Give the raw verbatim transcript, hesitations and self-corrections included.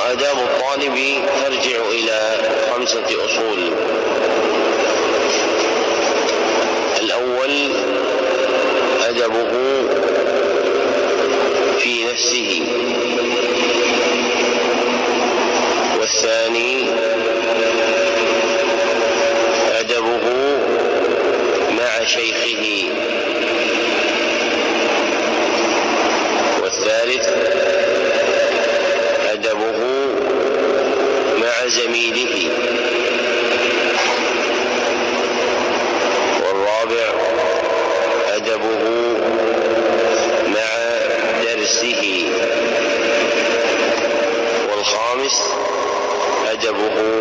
وآداب الطالب ترجع إلى خمسة أصول. الأول أدبه في نفسه، والثاني أدبه مع شيخه، والثالث أدبه مع زميله، والرابع أدبه مع درسه، والخامس أدبه